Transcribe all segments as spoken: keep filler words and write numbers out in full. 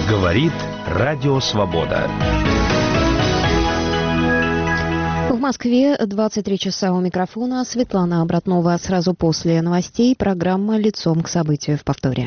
Говорит Радио Свобода. В Москве двадцать три часа, у микрофона Светлана Обратнова. Сразу после новостей программа «Лицом к событию» в повторе.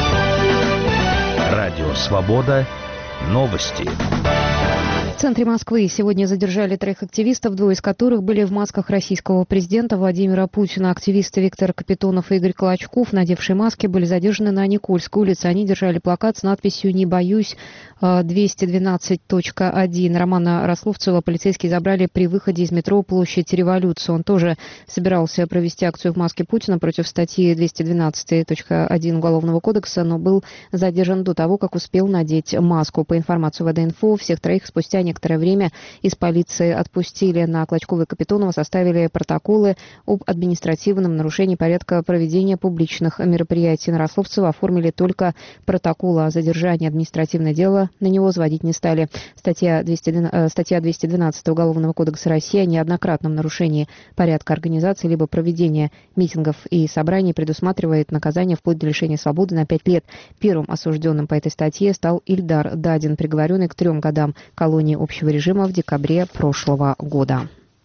Радио Свобода. Новости. В центре Москвы сегодня задержали троих активистов, двое из которых были в масках российского президента Владимира Путина. Активисты Виктор Капитонов и Игорь Клочков, надевшие маски, были задержаны на Никольской улице. Они держали плакат с надписью «Не боюсь, двести двенадцать точка один». Романа Рословцева полицейские забрали при выходе из метро Площадь Революции. Он тоже собирался провести акцию в маске Путина против статьи двести двенадцать точка один Уголовного кодекса, но был задержан до того, как успел надеть маску. По информации ВД-инфо, всех троих спустя некоторое время из полиции отпустили. На Клочкова и Капитонова составили протоколы об административном нарушении порядка проведения публичных мероприятий. На Рословцева оформили только протокол о задержании. Административное дело на него заводить не стали. Статья двести двенадцать Уголовного кодекса России о неоднократном нарушении порядка организации либо проведения митингов и собраний предусматривает наказание вплоть до лишения свободы на пять лет. Первым осужденным по этой статье стал Ильдар Дадин, приговоренный к трем годам колонии общего режима в декабре прошлого года.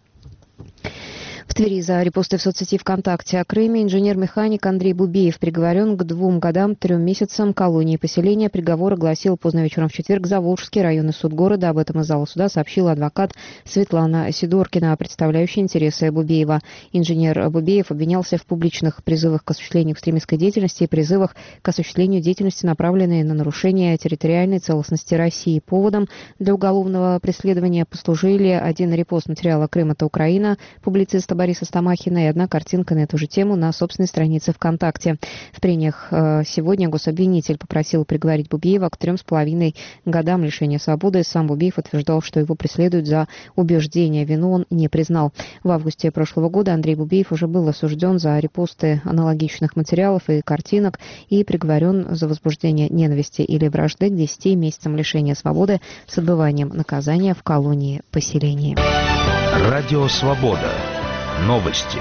В Твери за репосты в соцсети ВКонтакте о Крыме инженер-механик Андрей Бубеев приговорен к двум годам, трем месяцам колонии поселения. Приговор огласил поздно вечером в четверг Заволжский районный суд города. Об этом из зала суда сообщила адвокат Светлана Сидоркина, представляющая интересы Бубеева. Инженер Бубеев обвинялся в публичных призывах к осуществлению экстремистской деятельности и призывах к осуществлению деятельности, направленной на нарушение территориальной целостности России. Поводом для уголовного преследования послужили один репост материала «Крым – это Украина» публициста Бориса Стамахина и одна картинка на эту же тему на собственной странице ВКонтакте. В прениях сегодня гособвинитель попросил приговорить Бубеева к трем с половиной годам лишения свободы. Сам Бубеев утверждал, что его преследуют за убеждение. Вину он не признал. В августе прошлого года Андрей Бубеев уже был осужден за репосты аналогичных материалов и картинок и приговорен за возбуждение ненависти или вражды к десяти месяцам лишения свободы с отбыванием наказания в колонии-поселении. Радио Свобода. Новости.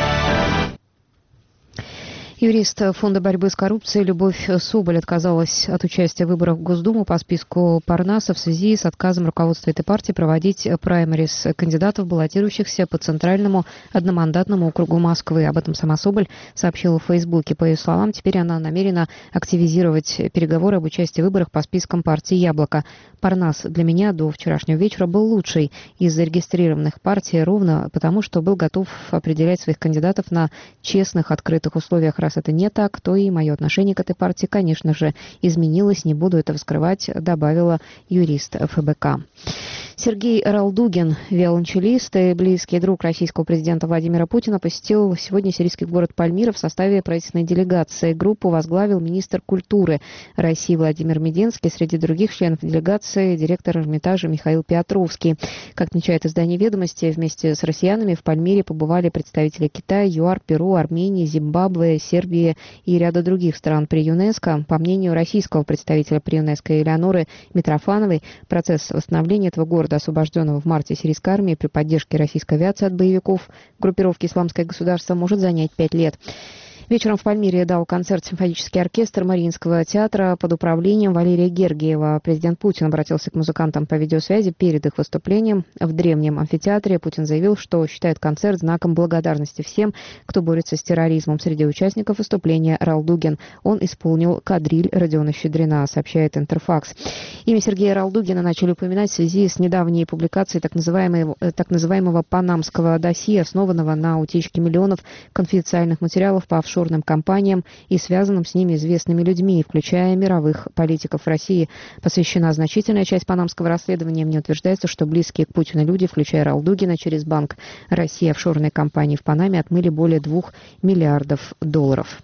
Юрист Фонда борьбы с коррупцией Любовь Соболь отказалась от участия в выборах в Госдуму по списку Парнаса в связи с отказом руководства этой партии проводить праймерис кандидатов, баллотирующихся по Центральному одномандатному округу Москвы. Об этом сама Соболь сообщила в Фейсбуке. По ее словам, теперь она намерена активизировать переговоры об участии в выборах по спискам партии «Яблоко». Парнас для меня до вчерашнего вечера был лучший из зарегистрированных партий ровно потому, что был готов определять своих кандидатов на честных, открытых условиях. Раз это не так, то и мое отношение к этой партии, конечно же, изменилось. Не буду этого скрывать, добавила юрист ФБК. Сергей Ралдугин, виолончелист и близкий друг российского президента Владимира Путина, посетил сегодня сирийский город Пальмира в составе правительственной делегации. Группу возглавил министр культуры России Владимир Мединский. Среди других членов делегации директор Эрмитажа Михаил Петровский. Как отмечает издание «Ведомости», вместе с россиянами в Пальмире побывали представители Китая, ЮАР, Перу, Армении, Зимбабве, Сербии и ряда других стран при ЮНЕСКО. По мнению российского представителя при ЮНЕСКО Элеоноры Митрофановой, процесс восстановления этого города, освобожденного в марте сирийской армии при поддержке российской авиации от боевиков группировки «Исламское государство», может занять пять лет. Вечером в Пальмире дал концерт симфонический оркестр Мариинского театра под управлением Валерия Гергиева. Президент Путин обратился к музыкантам по видеосвязи перед их выступлением. В древнем амфитеатре Путин заявил, что считает концерт знаком благодарности всем, кто борется с терроризмом. Среди участников выступления Ралдугин. Он исполнил кадриль Родиона Щедрина, сообщает Интерфакс. Имя Сергея Ралдугина начали упоминать в связи с недавней публикацией так называемого, так называемого панамского досье, основанного на утечке миллионов конфиденциальных материалов по офшорным компаниям и связанным с ними известными людьми, включая мировых политиков России. Посвящена значительная часть панамского расследования. Мне утверждается, что близкие к Путину люди, включая Ралдугина, через Банк России офшорной компании в Панаме отмыли более двух миллиардов долларов.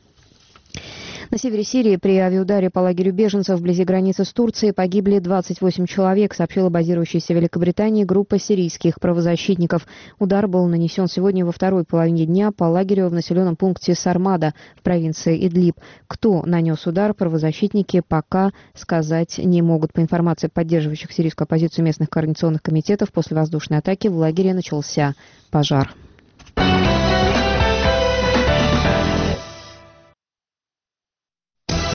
На севере Сирии при авиаударе по лагерю беженцев вблизи границы с Турцией погибли двадцать восемь человек, сообщила базирующаяся в Великобритании группа сирийских правозащитников. Удар был нанесен сегодня во второй половине дня по лагерю в населенном пункте Сармада в провинции Идлиб. Кто нанес удар, правозащитники пока сказать не могут. По информации поддерживающих сирийскую оппозицию местных координационных комитетов, после воздушной атаки в лагере начался пожар.